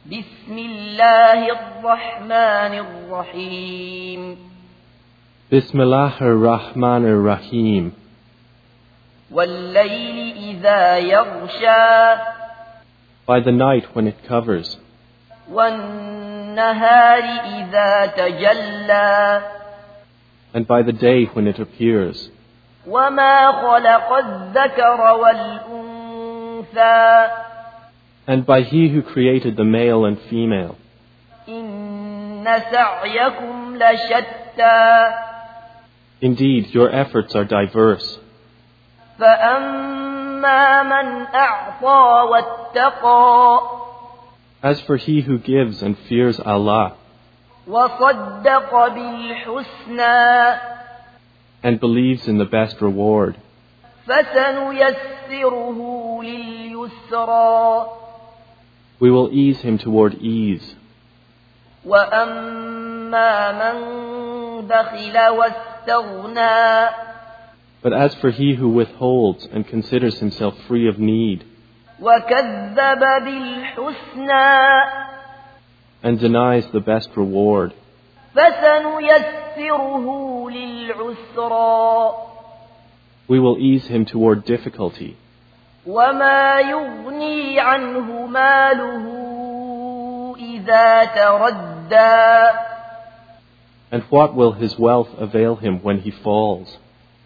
بسم الله الرحمن الرحيم Bismillah ar-Rahman ar-Rahim. والليل إذا يغشى By the night when it covers, والنهار إذا تجلى and by the day when it appears, وما خلق الذكر والأنثى and by He who created the male and female. إن سعيكم لشتى Indeed, your efforts are diverse. فأما من أعطى واتقى As for he who gives and fears Allah, وصدق بالحسنى and believes in the best reward, فسنيسره لليسرى we will ease him toward ease. وأما من بخل واستغنى But as for he who withholds and considers himself free of need, وكذب بالحسنى and denies the best reward, فسنيسره للعسرى we will ease him toward difficulty. وما يغني عنه ماله إذا تردى And what will his wealth avail him when he falls?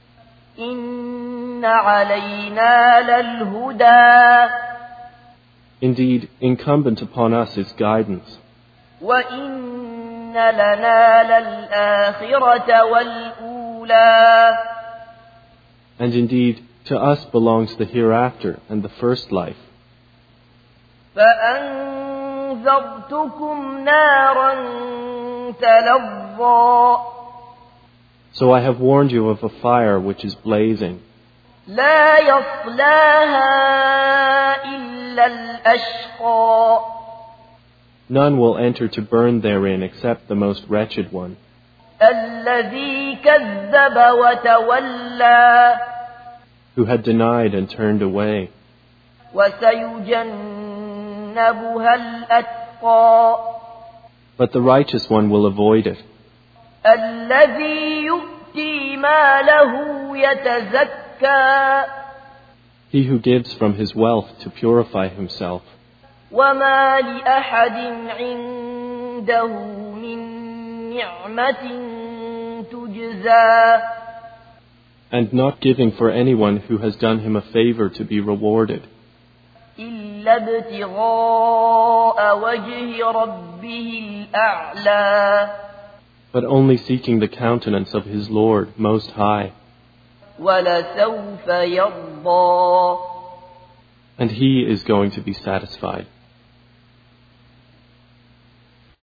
إن علينا للهدى Indeed, incumbent upon us is guidance, وإن لنا للآخرة والأولى and indeed, to us belongs the hereafter and the first life. فأنذرتكم نارا تلظى So I have warned you of a fire which is blazing. لا يصلاها إلا الأشقى None will enter to burn therein except the most wretched one, الذي كذب وتولى who had denied and turned away. وسيجنبها الأتقى But the righteous one will avoid it, الذي يؤتي ماله يتزكى he who gives from his wealth to purify himself. وما لأحد عنده من نعمة تجزى And not giving for anyone who has done him a favor to be rewarded, إلا ابتغاء وجه ربه الأعلى but only seeking the countenance of his Lord Most High. ولسوف يرضى And he is going to be satisfied.